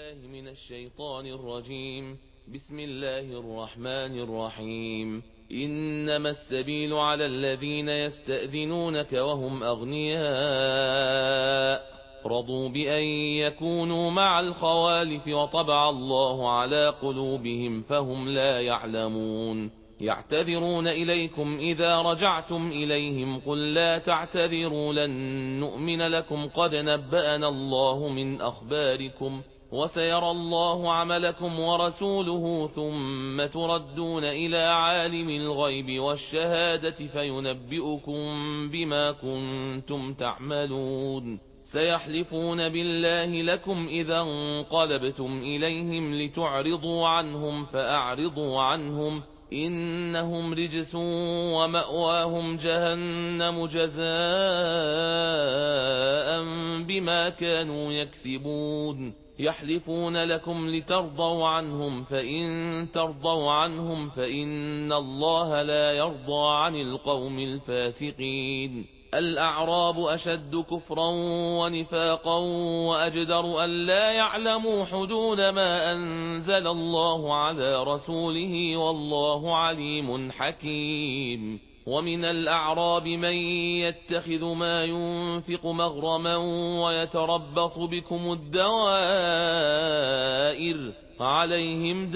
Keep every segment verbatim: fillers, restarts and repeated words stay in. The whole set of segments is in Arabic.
بالله من الشيطان الرجيم. بسم الله الرحمن الرحيم. إنما السبيل على الذين يستأذنونك وهم أغنياء رضوا بأن يكونوا مع الخوالف وطبع الله على قلوبهم فهم لا يعلمون. يعتذرون إليكم إذا رجعتم إليهم قل لا تعتذروا لن نؤمن لكم قد نبأنا الله من أخباركم وسيرى الله عملكم ورسوله ثم تردون إلى عالم الغيب والشهادة فينبئكم بما كنتم تعملون. سيحلفون بالله لكم إذا انقلبتم إليهم لتعرضوا عنهم فأعرضوا عنهم إنهم رجس ومأواهم جهنم جزاء بما كانوا يكسبون. يحلفون لكم لترضوا عنهم فإن ترضوا عنهم فإن الله لا يرضى عن القوم الفاسقين. الأعراب أشد كفرا ونفاقا وأجدر أن لا يعلموا حدود ما أنزل الله على رسوله والله عليم حكيم. ومن الأعراب من يتخذ ما ينفق مغرما ويتربص بكم الدوائر عليهم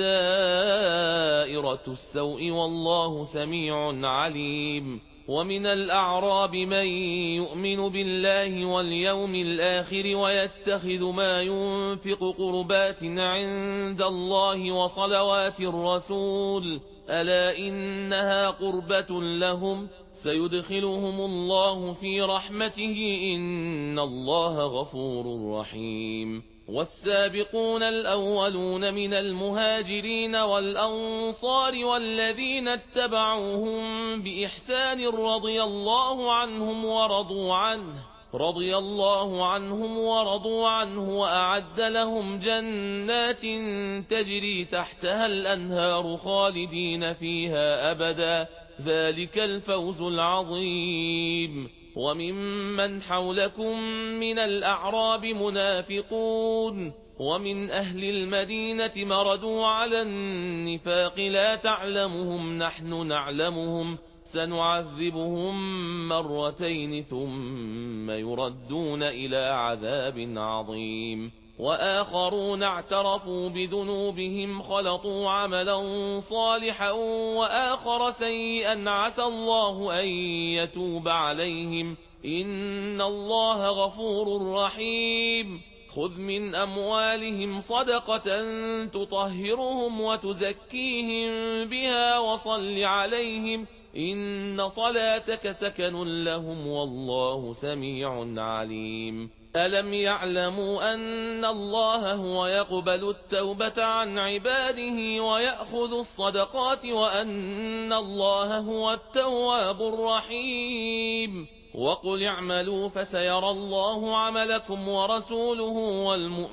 دائرة السوء والله سميع عليم. ومن الأعراب من يؤمن بالله واليوم الآخر ويتخذ ما ينفق قربات عند الله وصلوات الرسول ألا إنها قربة لهم سيدخلهم الله في رحمته إن الله غفور رحيم. والسابقون الأولون من المهاجرين والأنصار والذين اتبعوهم بإحسان رضي الله عنهم ورضوا عنه رضي الله عنهم ورضوا عنه وأعد لهم جنات تجري تحتها الأنهار خالدين فيها أبدا ذلك الفوز العظيم. وممن حولكم من الأعراب منافقون ومن أهل المدينة مردوا على النفاق لا تعلمهم نحن نعلمهم سنعذبهم مرتين ثم يردون إلى عذاب عظيم. وآخرون اعترفوا بذنوبهم خلطوا عملا صالحا وآخر سيئا عسى الله أن يتوب عليهم إن الله غفور رحيم. خذ من أموالهم صدقة تطهرهم وتزكيهم بها وصل عليهم إن صلاتك سكن لهم والله سميع عليم. ألم يعلموا أن الله هو يقبل التوبة عن عباده ويأخذ الصدقات وأن الله هو التواب الرحيم. وقل اعملوا فسيرى الله عملكم ورسوله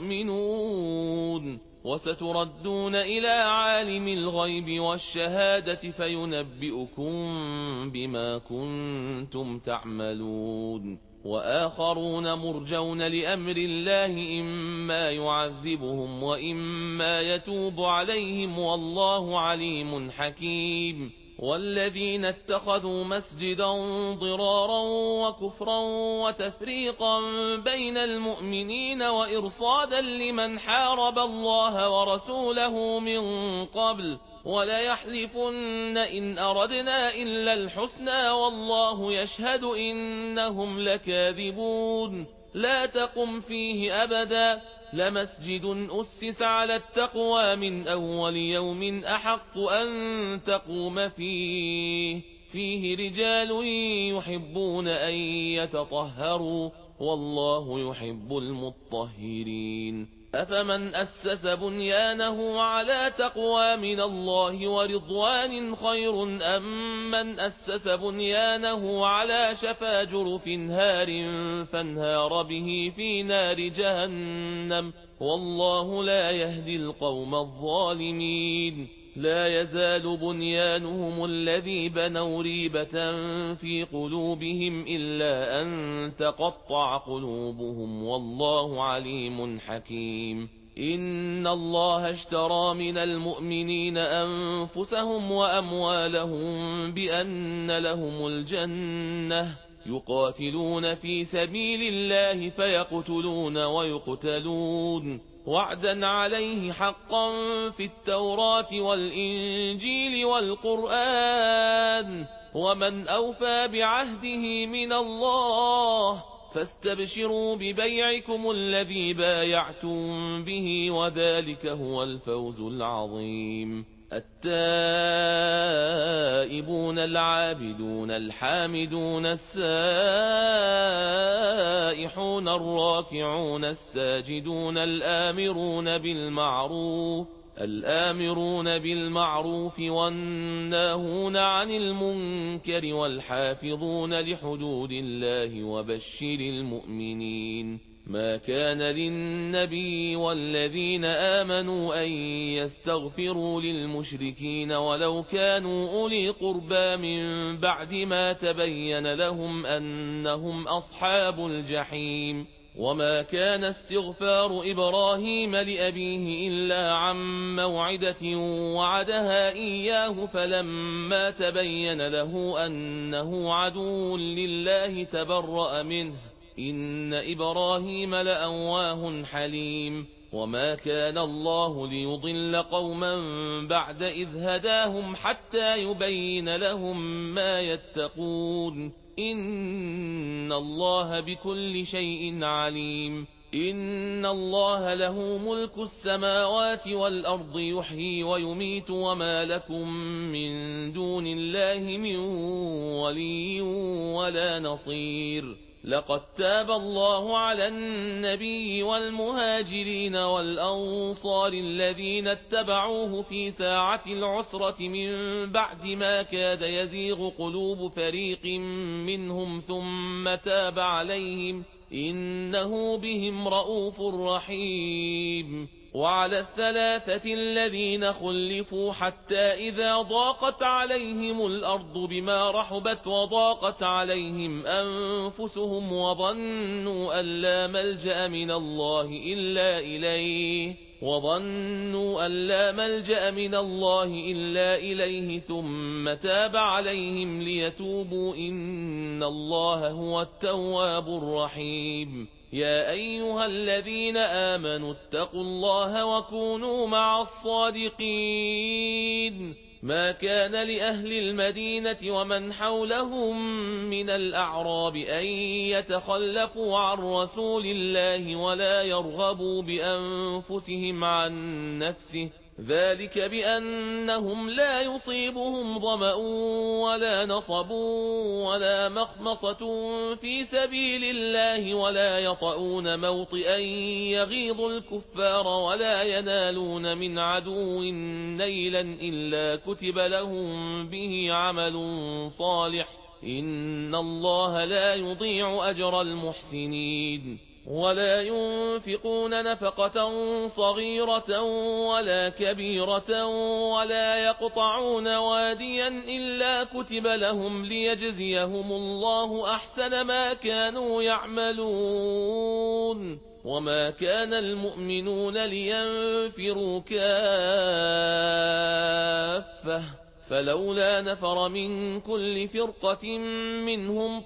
والمؤمنون وستردون إلى عالم الغيب والشهادة فينبئكم بما كنتم تعملون. وآخرون مرجون لأمر الله إما يعذبهم وإما يتوب عليهم والله عليم حكيم. والذين اتخذوا مسجدا ضرارا وكفرا وتفريقا بين المؤمنين وإرصادا لمن حارب الله ورسوله من قبل وليحلفن إن أردنا إلا الحسنى والله يشهد إنهم لكاذبون. لا تقم فيه أبدا لمسجد أسس على التقوى من أول يوم أحق أن تقوم فيه فيه رجال يحبون أن يتطهروا والله يحب المطهرين. أفمن أسس بنيانه على تقوى من الله ورضوان خير أم من أسس بنيانه على شفا جرف هار فانهار به في نار جهنم والله لا يهدي القوم الظالمين. لا يزال بنيانهم الذي بنوا ريبة في قلوبهم إلا أن تقطع قلوبهم والله عليم حكيم. إن الله اشترى من المؤمنين أنفسهم وأموالهم بأن لهم الجنة يقاتلون في سبيل الله فيقتلون ويقتلون وعدا عليه حقا في التوراة والإنجيل والقرآن ومن أوفى بعهده من الله فاستبشروا ببيعكم الذي بايعتم به وذلك هو الفوز العظيم. التائبون العابدون الحامدون السائحون الراكعون الساجدون الآمرون بالمعروف الآمرون بالمعروف والناهون عن المنكر والحافظون لحدود الله وبشر المؤمنين. ما كان للنبي والذين آمنوا أن يستغفروا للمشركين ولو كانوا أولي قربى من بعد ما تبين لهم أنهم أصحاب الجحيم. وما كان استغفار إبراهيم لأبيه إلا عن موعدة وعدها إياه فلما تبين له أنه عدو لله تبرأ منه إن إبراهيم لأواه حليم. وما كان الله ليضل قوما بعد إذ هداهم حتى يبين لهم ما يتقون إن الله بكل شيء عليم. إن الله له ملك السماوات والأرض يحيي ويميت وما لكم من دون الله من ولي ولا نصير. لقد تاب الله على النبي والمهاجرين والأنصار الذين اتبعوه في ساعة العسرة من بعد ما كاد يزيغ قلوب فريق منهم ثم تاب عليهم إنه بهم رؤوف رحيم. وعلى الثلاثة الذين خلفوا حتى إذا ضاقت عليهم الأرض بما رحبت وضاقت عليهم أنفسهم وظنوا أن لا ملجأ من الله إلا إليه وظنوا أن لا ملجأ من الله إلا إليه ثم تاب عليهم ليتوبوا إن الله هو التواب الرحيم. يا أيها الذين آمنوا اتقوا الله وكونوا مع الصادقين. ما كان لأهل المدينة ومن حولهم من الأعراب أن يتخلفوا عن رسول الله ولا يرغبوا بأنفسهم عن نفسه ذلك بأنهم لا يصيبهم ظمأ ولا نصب ولا مخمصة في سبيل الله ولا يطؤون موطئا يغيظ الكفار ولا ينالون من عدو نيلا إلا كتب لهم به عمل صالح إن الله لا يضيع أجر المحسنين. ولا ينفقون نفقة صغيرة ولا كبيرة ولا يقطعون واديا إلا كتب لهم ليجزيهم الله أحسن ما كانوا يعملون. وما كان المؤمنون لينفروا كافة فلولا نفر من كل فرقة منهم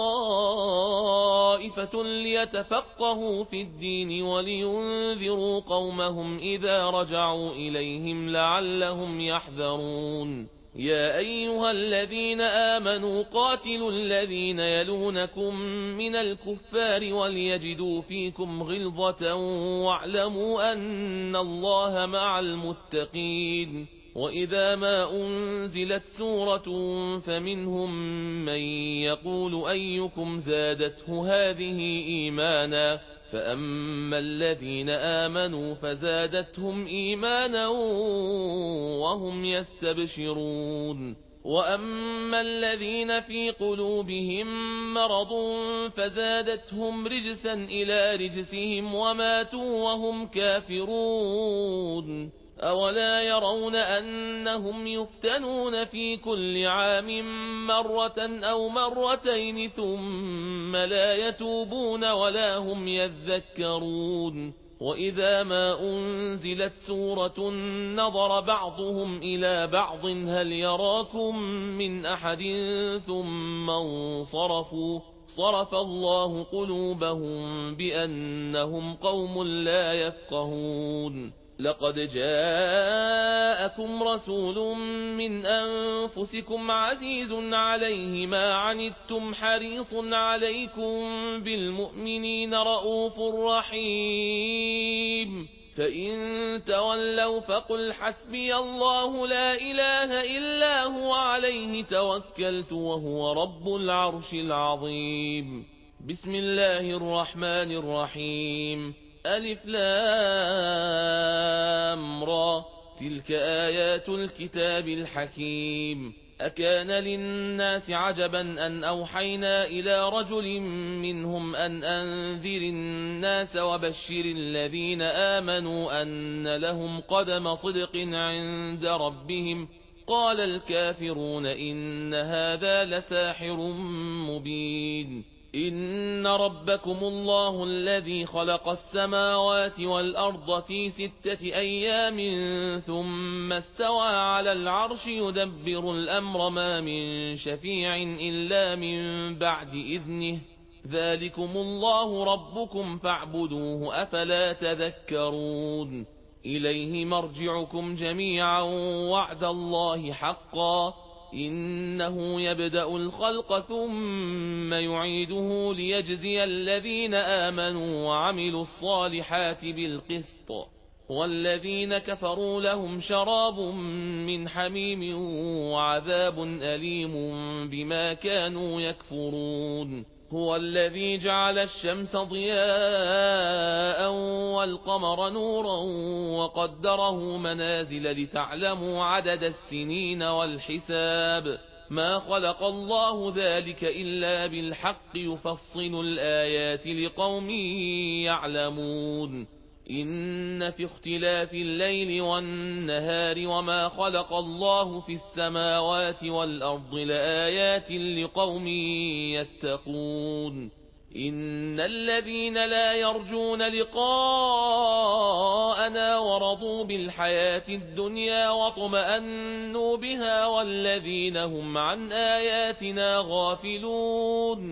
طائفة ليتفقهوا في الدين ولينذروا قومهم إذا رجعوا إليهم لعلهم يحذرون. يا أيها الذين آمنوا قاتلوا الذين يلونكم من الكفار وليجدوا فيكم غلظة واعلموا أن الله مع المتقين. وإذا ما أنزلت سورة فمنهم من يقول أيكم زادته هذه إيمانا فأما الذين آمنوا فزادتهم إيمانا وهم يستبشرون. وأما الذين في قلوبهم مرض فزادتهم رجسا إلى رجسهم وماتوا وهم كافرون. أولا يرون أنهم يفتنون في كل عام مرة أو مرتين ثم لا يتوبون ولا هم يذكرون. وإذا ما أنزلت سورة نظر بعضهم إلى بعض هل يراكم من أحد ثم انصرفوا صرف الله قلوبهم بأنهم قوم لا يفقهون لقد جاءكم رسول من أنفسكم عزيز عليه ما عنتم حريص عليكم بالمؤمنين رؤوف رحيم فإن تولوا فقل حسبي الله لا إله إلا هو عليه توكلت وهو رب العرش العظيم بسم الله الرحمن الرحيم ألف لام را تلك آيات الكتاب الحكيم أكان للناس عجبا أن أوحينا إلى رجل منهم أن أنذر الناس وبشر الذين آمنوا أن لهم قدم صدق عند ربهم قال الكافرون إن هذا لساحر مبين إن ربكم الله الذي خلق السماوات والأرض في ستة أيام ثم استوى على العرش يدبر الأمر ما من شفيع إلا من بعد إذنه ذلكم الله ربكم فاعبدوه أفلا تذكرون إليه مرجعكم جميعا وعد الله حقا إنه يبدأ الخلق ثم يعيده ليجزي الذين آمنوا وعملوا الصالحات بالقسط والذين كفروا لهم شراب من حميم وعذاب أليم بما كانوا يكفرون هو الذي جعل الشمس ضياء والقمر نورا وقدره منازل لتعلموا عدد السنين والحساب ما خلق الله ذلك إلا بالحق يفصل الآيات لقوم يعلمون إن في اختلاف الليل والنهار وما خلق الله في السماوات والأرض لآيات لقوم يتقون إن الذين لا يرجون لقاءنا ورضوا بالحياة الدنيا واطمأنوا بها والذين هم عن آياتنا غافلون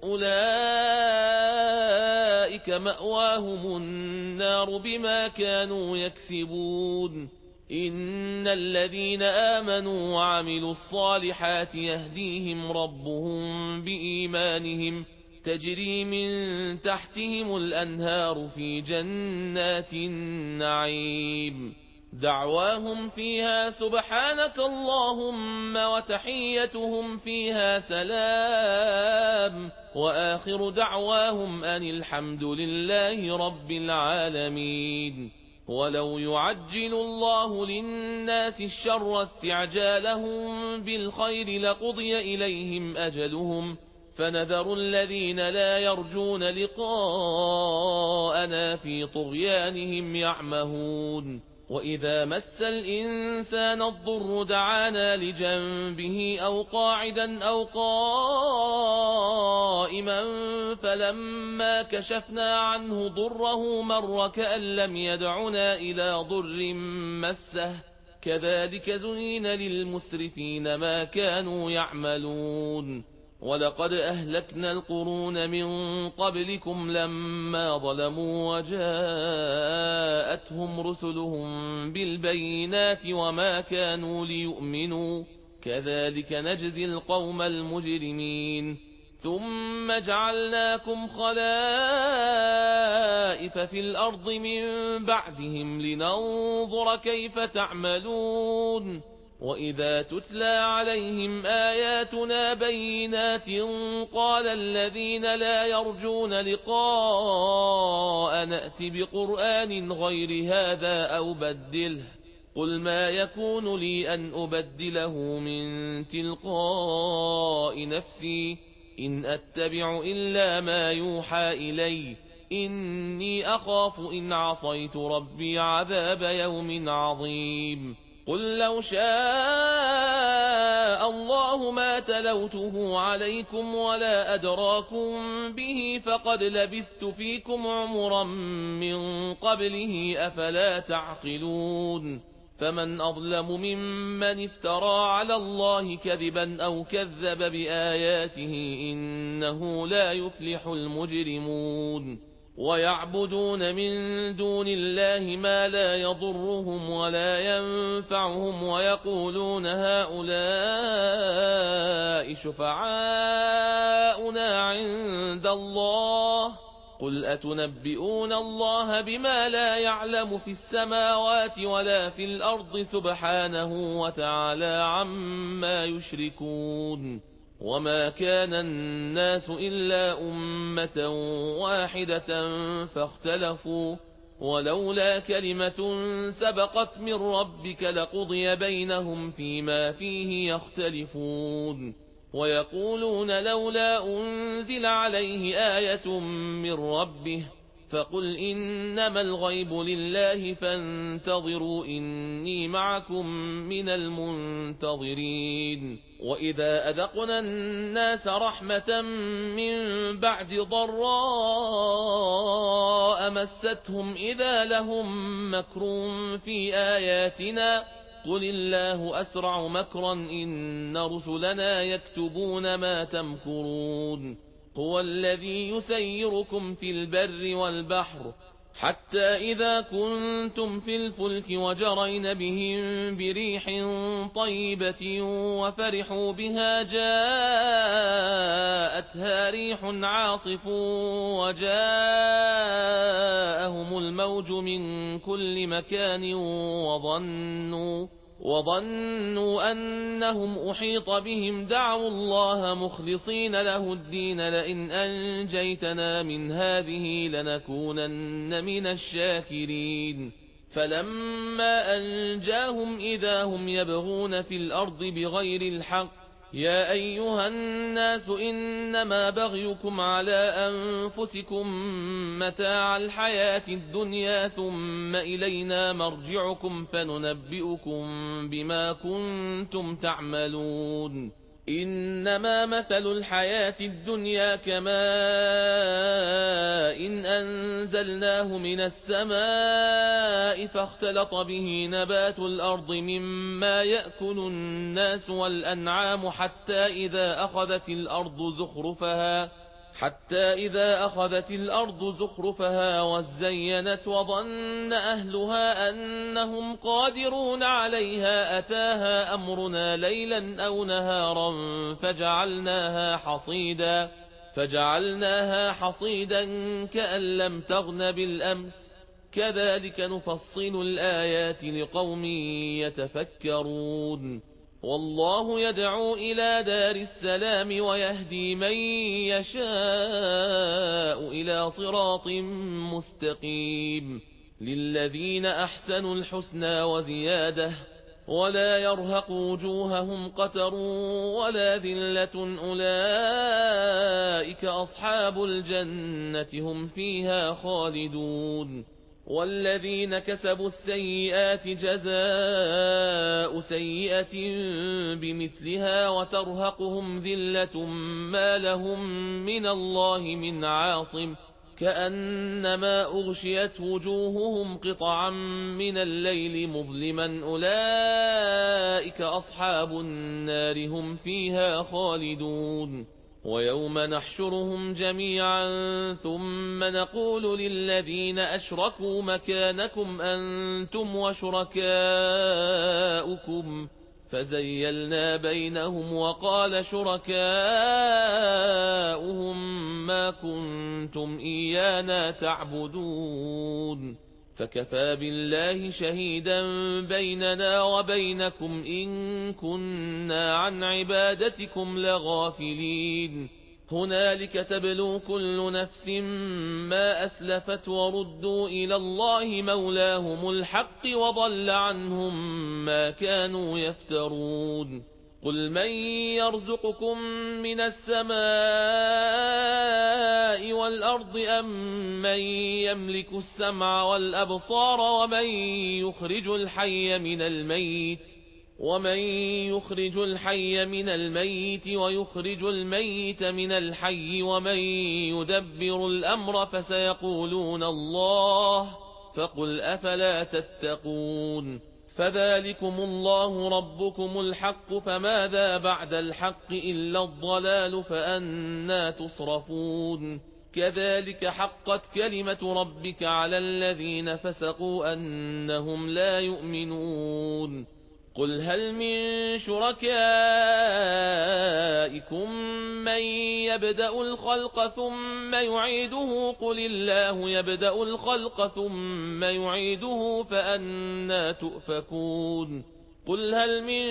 أولئك مأواهم النار بما كانوا يكسبون إن الذين آمنوا وعملوا الصالحات يهديهم ربهم بإيمانهم تجري من تحتهم الأنهار في جنات النعيم دعواهم فيها سبحانك اللهم وتحيتهم فيها سلام وآخر دعواهم أن الحمد لله رب العالمين ولو يعجل الله للناس الشر استعجالهم بالخير لقضي إليهم أجلهم فنذر الذين لا يرجون لقاءنا في طغيانهم يعمهون وإذا مس الإنسان الضر دعانا لجنبه أو قاعدا أو قائما فلما كشفنا عنه ضره مر كأن لم يدعنا إلى ضر مسه كذلك زين للمسرفين ما كانوا يعملون ولقد أهلكنا القرون من قبلكم لما ظلموا وجاءتهم رسلهم بالبينات وما كانوا ليؤمنوا كذلك نجزي القوم المجرمين ثم جعلناكم خلائف في الأرض من بعدهم لننظر كيف تعملون وإذا تتلى عليهم آياتنا بينات قال الذين لا يرجون لقاء نأت بقرآن غير هذا أو بدله قل ما يكون لي أن أبدله من تلقاء نفسي إن أتبع إلا ما يوحى إلي إني أخاف إن عصيت ربي عذاب يوم عظيم قل لو شاء الله ما تلوته عليكم ولا أدراكم به فقد لبثت فيكم عمرا من قبله أفلا تعقلون فمن أظلم ممن افترى على الله كذبا أو كذب بآياته إنه لا يفلح المجرمون ويعبدون من دون الله ما لا يضرهم ولا ينفعهم ويقولون هؤلاء شفعاؤنا عند الله قل أتنبئون الله بما لا يعلم في السماوات ولا في الأرض سبحانه وتعالى عما يشركون وما كان الناس إلا أمة واحدة فاختلفوا ولولا كلمة سبقت من ربك لقضي بينهم فيما فيه يختلفون ويقولون لولا أنزل عليه آية من ربه فقل إنما الغيب لله فانتظروا إني معكم من المنتظرين وإذا أذقنا الناس رحمة من بعد ضراء مستهم إذا لهم مكر في آياتنا قل الله أسرع مكرا إن رسلنا يكتبون ما تمكرون هو الذي يسيركم في البر والبحر حتى إذا كنتم في الفلك وجرين بهم بريح طيبة وفرحوا بها جاءتها ريح عاصف وجاءهم الموج من كل مكان وظنوا وظنوا أنهم أحيط بهم دعوا الله مخلصين له الدين لئن أنجيتنا من هذه لنكونن من الشاكرين فلما أنجاهم إذا هم يبغون في الأرض بغير الحق يا أيها الناس إنما بغيكم على أنفسكم متاع الحياة الدنيا ثم إلينا مرجعكم فننبئكم بما كنتم تعملون إنما مثل الحياة الدنيا كماء إن أنزلناه من السماء فاختلط به نبات الأرض مما يأكل الناس والأنعام حتى إذا أخذت الأرض زخرفها حتى إذا أخذت الأرض زخرفها وزينت وظن أهلها أنهم قادرون عليها أتاها أمرنا ليلا أو نهارا فجعلناها حصيدا فجعلناها حصيدا كأن لم تغن بالأمس كذلك نفصل الآيات لقوم يتفكرون والله يدعو إلى دار السلام ويهدي من يشاء إلى صراط مستقيم للذين أحسنوا الحسنى وزيادة ولا يرهق وجوههم قتر ولا ذلة أولئك أصحاب الجنة هم فيها خالدون والذين كسبوا السيئات جزاء سيئة بمثلها وترهقهم ذلة ما لهم من الله من عاصم كأنما أغشيت وجوههم قطعا من الليل مظلما أولئك أصحاب النار هم فيها خالدون ويوم نحشرهم جميعا ثم نقول للذين أشركوا مكانكم أنتم وشركاؤكم فزيلنا بينهم وقال شركاؤهم ما كنتم إيانا تعبدون فكفى بالله شهيدا بيننا وبينكم إن كنا عن عبادتكم لغافلين هنالك تبلو كل نفس ما أسلفت وردوا إلى الله مولاهم الحق وضل عنهم ما كانوا يفترون قل من يرزقكم من السماء والأرض أم من يملك السمع والأبصار ومن يخرج الحي من الميت ومن يخرج الحي من الميت ويخرج الميت من الحي ومن يدبر الأمر فسيقولون الله فقل أفلا تتقون فذلكم الله ربكم الحق فماذا بعد الحق إلا الضلال فأنا تصرفون كذلك حقت كلمة ربك على الذين فسقوا أنهم لا يؤمنون قل هل من شركائكم من يبدأ الخلق ثم يعيده قل الله يبدأ الخلق ثم يعيده فأنا تؤفكون قل هل من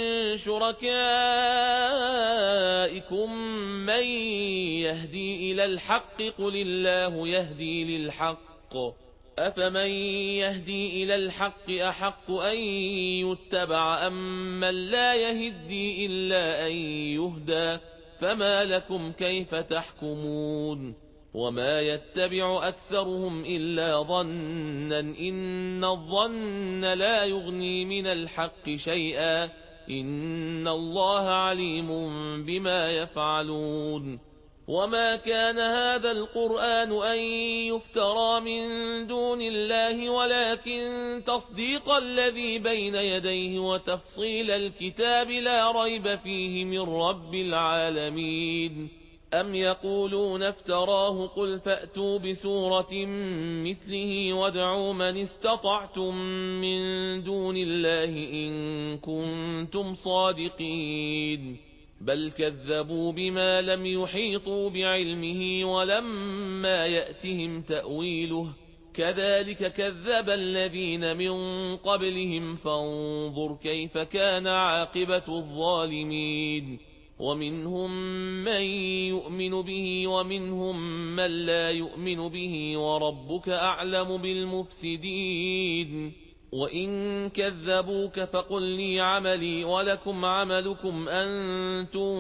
شركائكم من يهدي إلى الحق قل الله يهدي للحق أفمن يهدي إلى الحق أحق أن يتبع أم من لا يهدي إلا أن يهدى فما لكم كيف تحكمون وما يتبع أكثرهم إلا ظنا إن الظن لا يغني من الحق شيئا إن الله عليم بما يفعلون وما كان هذا القرآن أن يفترى من دون الله ولكن تصديق الذي بين يديه وتفصيل الكتاب لا ريب فيه من رب العالمين أم يقولون افتراه قل فأتوا بسورة مثله وادعوا من استطعتم من دون الله إن كنتم صادقين بل كذبوا بما لم يحيطوا بعلمه ولما يأتهم تأويله كذلك كذب الذين من قبلهم فانظر كيف كان عاقبة الظالمين ومنهم من يؤمن به ومنهم من لا يؤمن به وربك أعلم بالمفسدين وإن كذبوك فقل لي عملي ولكم عملكم أنتم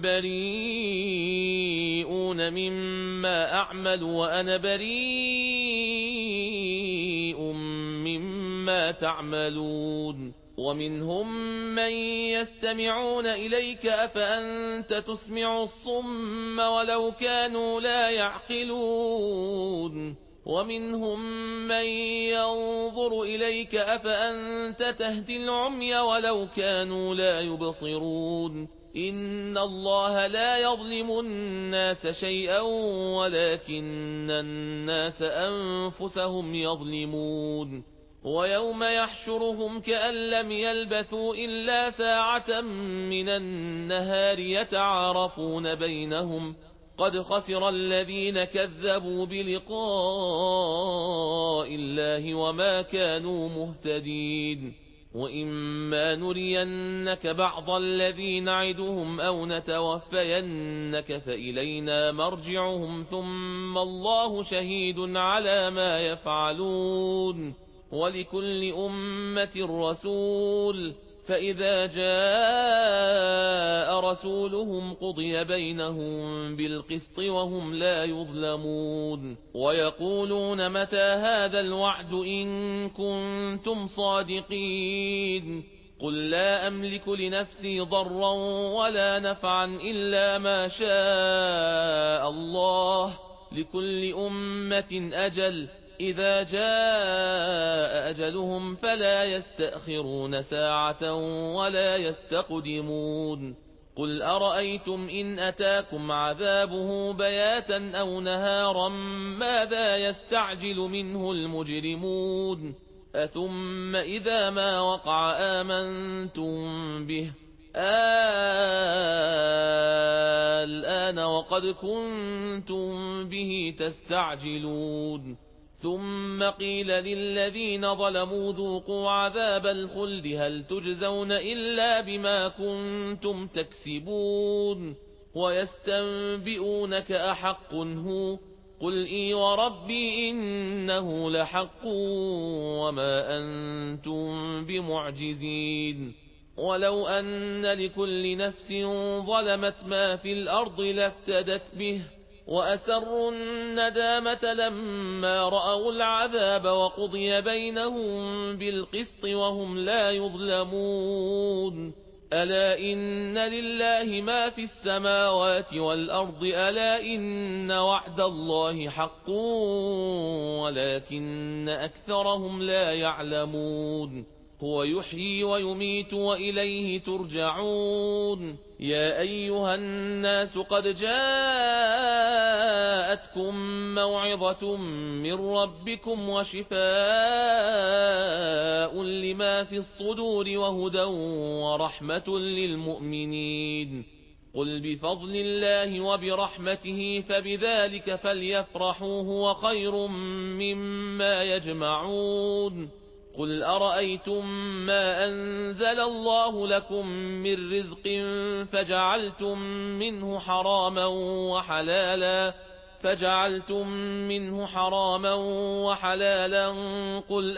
بريئون مما أعمل وأنا بريء مما تعملون ومنهم من يستمعون إليك أفأنت تسمع الصم ولو كانوا لا يعقلون ومنهم من ينظر إليك أفأنت تهدي العمي ولو كانوا لا يبصرون إن الله لا يظلم الناس شيئا ولكن الناس أنفسهم يظلمون ويوم يحشرهم كأن لم يلبثوا إلا ساعة من النهار يتعارفون بينهم قد خسر الذين كذبوا بلقاء الله وما كانوا مهتدين وإما نرينك بعض الذي نعدهم أو نتوفينك فإلينا مرجعهم ثم الله شهيد على ما يفعلون ولكل أمة رسول فإذا جاء رسولهم قضي بينهم بالقسط وهم لا يظلمون ويقولون متى هذا الوعد إن كنتم صادقين قل لا أملك لنفسي ضرا ولا نفعا إلا ما شاء الله لكل أمة أجل إذا جاء أجلهم فلا يستأخرون ساعة ولا يستقدمون قل أرأيتم إن أتاكم عذابه بياتا أو نهارا ماذا يستعجل منه المجرمون أثم إذا ما وقع آمنتم به الآن وقد كنتم به تستعجلون ثم قيل للذين ظلموا ذوقوا عذاب الخلد هل تجزون إلا بما كنتم تكسبون ويستنبئونك أحق هو قل إي وربي إنه لحق وما أنتم بمعجزين ولو أن لكل نفس ظلمت ما في الأرض لافتدت به وأسروا الندامة لما رأوا العذاب وقضي بينهم بالقسط وهم لا يظلمون ألا إن لله ما في السماوات والأرض ألا إن وعد الله حق ولكن أكثرهم لا يعلمون هو يحيي ويميت وإليه ترجعون يا أيها الناس قد جاءتكم موعظة من ربكم وشفاء لما في الصدور وهدى ورحمة للمؤمنين قل بفضل الله وبرحمته فبذلك فليفرحوا هو خير مما يجمعون قل أرأيتم ما أنزل الله لكم من رزق فجعلتم منه حراما وحلالا فجعلتم منه حراما وحلالا قل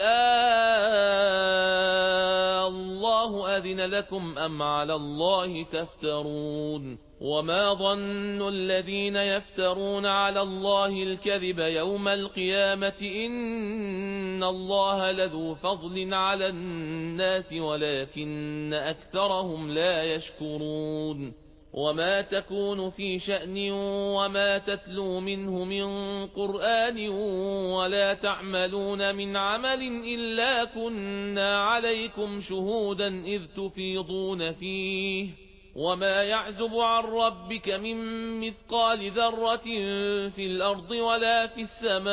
آه الله أذن لكم أم على الله تفترون وما ظن الذين يفترون على الله الكذب يوم القيامة إن الله لذو فضل على الناس ولكن أكثرهم لا يشكرون وما تكون في شأن وما تتلو منه من قرآن ولا تعملون من عمل إلا كنا عليكم شهودا إذ تفيضون فيه وما يعزب عن ربك من مثقال ذرة في الأرض ولا في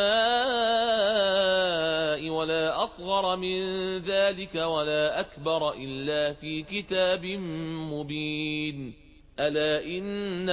السماء ولا أصغر من ذلك ولا أكبر إلا في كتاب مبين ألا إن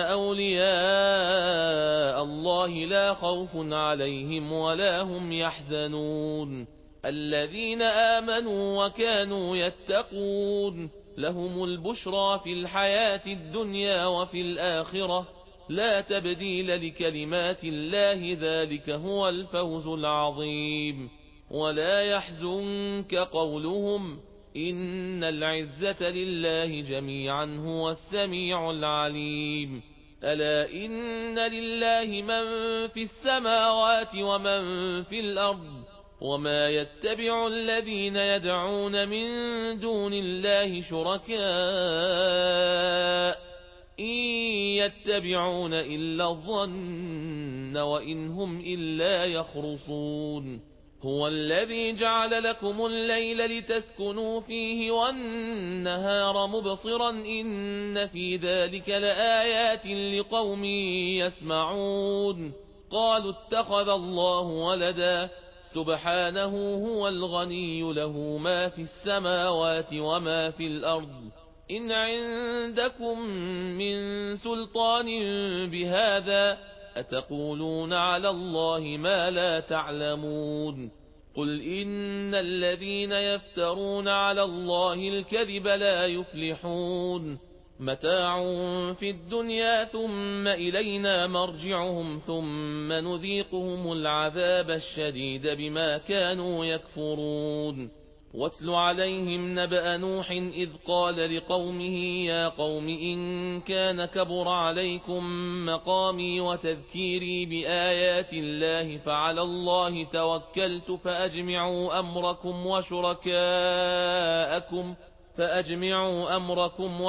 أولياء الله لا خوف عليهم ولا هم يحزنون الذين آمنوا وكانوا يتقون لهم البشرى في الحياة الدنيا وفي الآخرة لا تبديل لكلمات الله ذلك هو الفوز العظيم ولا يحزنك قولهم إن العزة لله جميعا هو السميع العليم ألا إن لله من في السماوات ومن في الأرض وما يتبع الذين يدعون من دون الله شركاء إن يتبعون إلا الظن وإن هم إلا يخرصون هو الذي جعل لكم الليل لتسكنوا فيه والنهار مبصرا إن في ذلك لآيات لقوم يسمعون قالوا اتخذ الله ولدا سبحانه هو الغني له ما في السماوات وما في الأرض إن عندكم من سلطان بهذا أتقولون على الله ما لا تعلمون قل إن الذين يفترون على الله الكذب لا يفلحون متاع في الدنيا ثم إلينا مرجعهم ثم نذيقهم العذاب الشديد بما كانوا يكفرون واتل عليهم نبأ نوح إذ قال لقومه يا قوم إن كان كبر عليكم مقامي وتذكيري بآيات الله فعلى الله توكلت فأجمعوا أمركم وشركاءكم فأجمعوا أمركم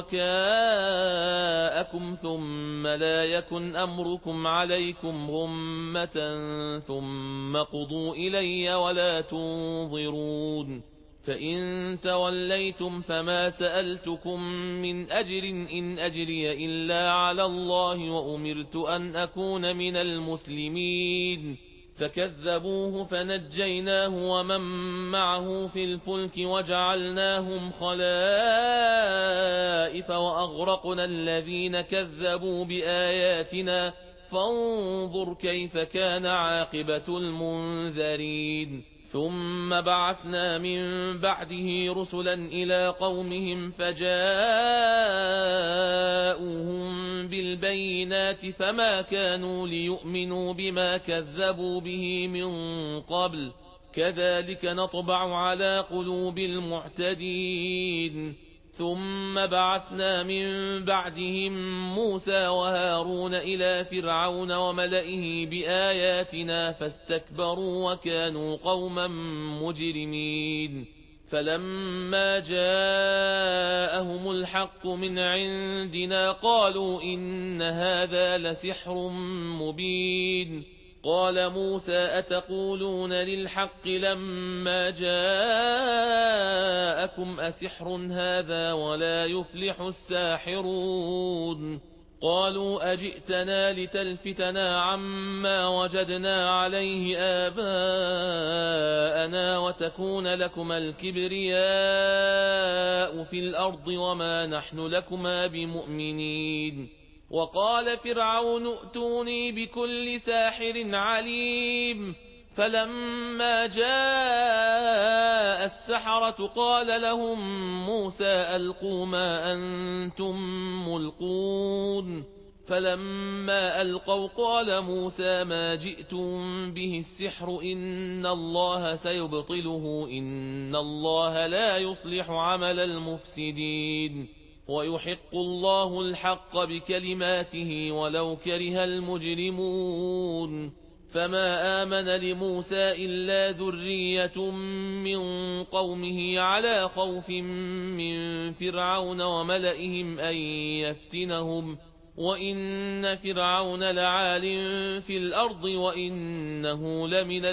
وشركاءكم ثم لا يكن أمركم عليكم غمة ثم قضوا إلي ولا تنظرون فإن توليتم فما سألتكم من أجر إن أجري إلا على الله وأمرت أن أكون من المسلمين فكذبوه فنجيناه ومن معه في الفلك وجعلناهم خلائف وأغرقنا الذين كذبوا بآياتنا فانظر كيف كان عاقبة المنذرين ثم بعثنا من بعده رسلا إلى قومهم فجاءوهم بالبينات فما كانوا ليؤمنوا بما كذبوا به من قبل كذلك نطبع على قلوب المعتدين ثم بعثنا من بعدهم موسى وهارون إلى فرعون وملئه بآياتنا فاستكبروا وكانوا قوما مجرمين فلما جاءهم الحق من عندنا قالوا إن هذا لسحر مبين قال موسى أتقولون للحق لما جاءكم أسحر هذا ولا يفلح الساحرون قالوا أجئتنا لتلفتنا عما وجدنا عليه آباءنا وتكون لكما الكبرياء في الأرض وما نحن لكما بمؤمنين وقال فرعون ائتوني بكل ساحر عليم فلما جاء السحرة قال لهم موسى ألقوا ما أنتم ملقون فلما ألقوا قال موسى ما جئتم به السحر إن الله سيبطله إن الله لا يصلح عمل المفسدين ويحق الله الحق بكلماته ولو كره المجرمون فما آمن لموسى إلا ذرية من قومه على خوف من فرعون وملئهم أن يفتنهم وإن فرعون لعال في الأرض وإنه لمن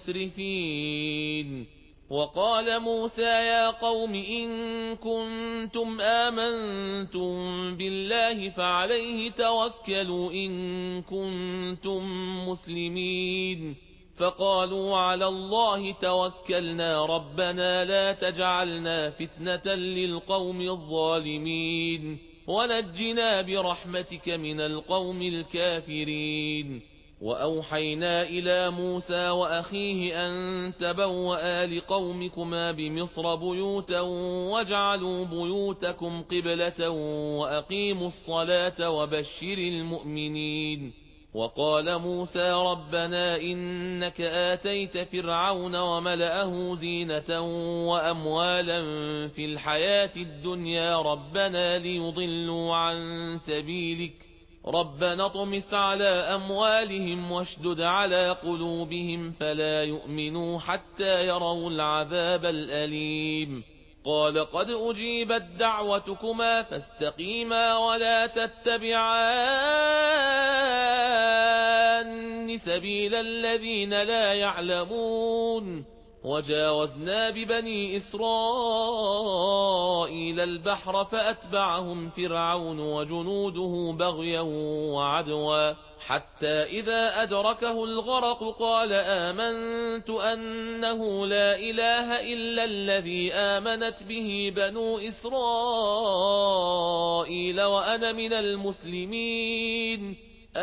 المسرفين وقال موسى يا قوم إن كنتم آمنتم بالله فعليه توكلوا إن كنتم مسلمين فقالوا على الله توكلنا ربنا لا تجعلنا فتنة للقوم الظالمين ونجنا برحمتك من القوم الكافرين وأوحينا إلى موسى وأخيه أن تبوأ لقومكما بمصر بيوتا واجعلوا بيوتكم قبلة وأقيموا الصلاة وبشر المؤمنين وقال موسى ربنا إنك آتيت فرعون وملأه زينة وأموالا في الحياة الدنيا ربنا ليضلوا عن سبيلك ربنا اطمس على أموالهم واشدد على قلوبهم فلا يؤمنوا حتى يروا العذاب الأليم قال قد أجيبت دعوتكما فاستقيما ولا تتبعان سبيل الذين لا يعلمون وجاوزنا ببني إسرائيل البحر فأتبعهم فرعون وجنوده بغيا وعدوا حتى إذا أدركه الغرق قال آمنت أنه لا إله إلا الذي آمنت به بنو إسرائيل وأنا من المسلمين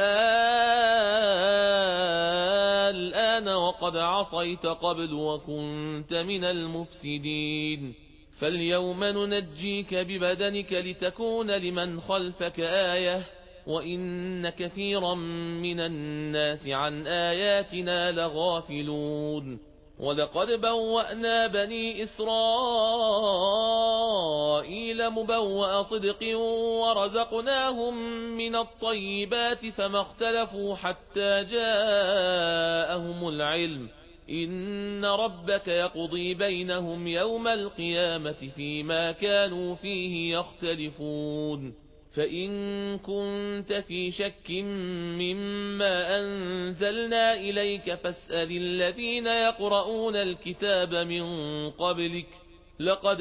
الآن وقد عصيت قبل وكنت من المفسدين فاليوم ننجيك ببدنك لتكون لمن خلفك آية وإن كثيرا من الناس عن آياتنا لغافلون ولقد بوأنا بني إسرائيل مبوأ صدق ورزقناهم من الطيبات فما اختلفوا حتى جاءهم العلم إن ربك يقضي بينهم يوم القيامة فيما كانوا فيه يختلفون فإن كنت في شك مما أنزلنا إليك فاسأل الذين يقرؤون الكتاب من قبلك لقد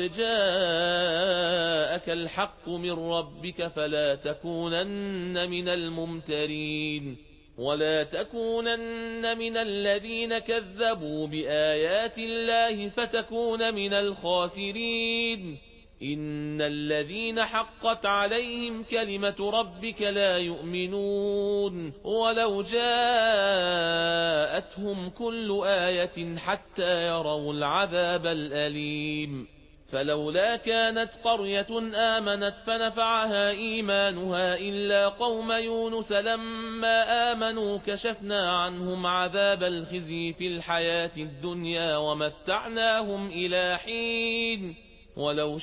جاءك الحق من ربك فلا تكونن من الممترين ولا تكونن من الذين كذبوا بآيات الله فتكون من الخاسرين إن الذين حقت عليهم كلمة ربك لا يؤمنون ولو جاءتهم كل آية حتى يروا العذاب الأليم فلولا كانت قرية آمنت فنفعها إيمانها إلا قوم يونس لما آمنوا كشفنا عنهم عذاب الخزي في الحياة الدنيا ومتعناهم إلى حين ولو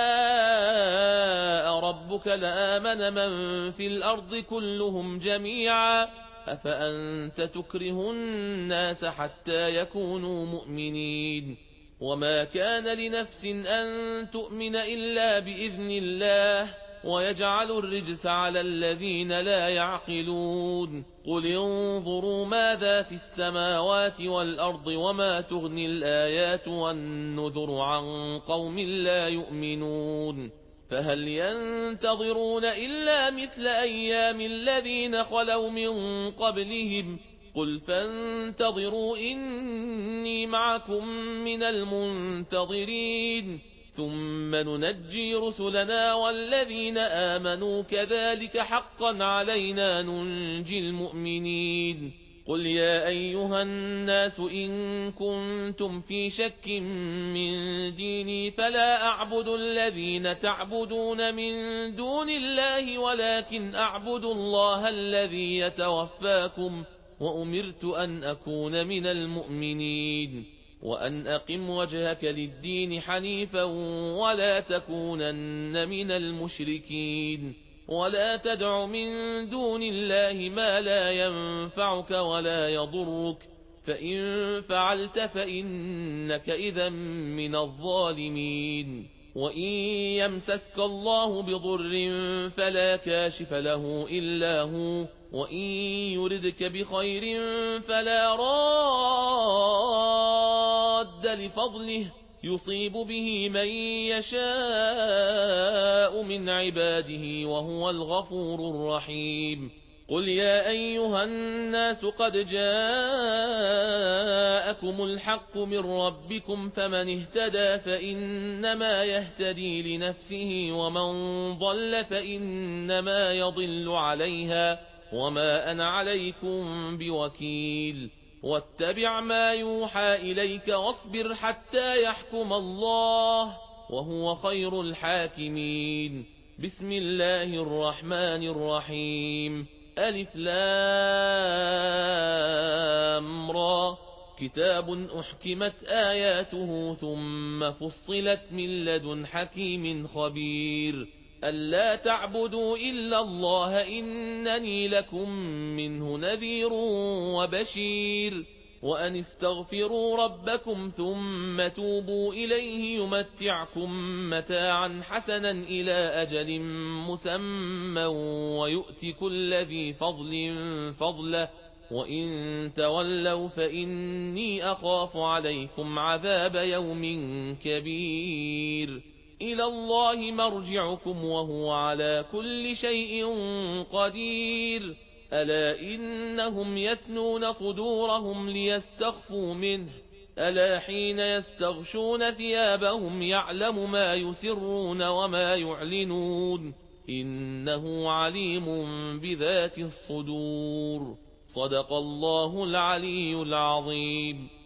شاء ربك لآمن من في الأرض كلهم جميعا أفأنت تكره الناس حتى يكونوا مؤمنين وما كان لنفس أن تؤمن إلا بإذن الله ويجعل الرجس على الذين لا يعقلون قل انظروا ماذا في السماوات والأرض وما تغني الآيات والنذر عن قوم لا يؤمنون فهل ينتظرون إلا مثل أيام الذين خلوا من قبلهم قل فانتظروا إني معكم من المنتظرين ثم ننجي رسلنا والذين آمنوا كذلك حقا علينا ننجي المؤمنين قل يا أيها الناس إن كنتم في شك من ديني فلا أعبد الذين تعبدون من دون الله ولكن أعبد الله الذي يتوفاكم وأمرت أن أكون من المؤمنين وأن أقم وجهك للدين حنيفا ولا تكونن من المشركين ولا تدع من دون الله ما لا ينفعك ولا يضرك فإن فعلت فإنك إذا من الظالمين وإن يمسسك الله بضر فلا كاشف له إلا هو وإن يردك بخير فلا راد لفضله يصيب به من يشاء من عباده وهو الغفور الرحيم قل يا أيها الناس قد جاءكم الحق من ربكم فمن اهتدى فإنما يهتدي لنفسه ومن ضل فإنما يضل عليها وما أنا عليكم بوكيل واتبع ما يوحى إليك واصبر حتى يحكم الله وهو خير الحاكمين بسم الله الرحمن الرحيم ألف لام را كتاب أحكمت آياته ثم فصلت من لدن حكيم خبير ألا تعبدوا إلا الله إنني لكم منه نذير وبشير وأن استغفروا ربكم ثم توبوا إليه يمتعكم متاعا حسنا إلى أجل مسمى ويؤت كل ذي فضل فضله وإن تولوا فإني أخاف عليكم عذاب يوم كبير إلى الله مرجعكم وهو على كل شيء قدير ألا إنهم يثنون صدورهم ليستخفوا منه ألا حين يستغشون ثيابهم يعلم ما يسرون وما يعلنون إنه عليم بذات الصدور صدق الله العلي العظيم.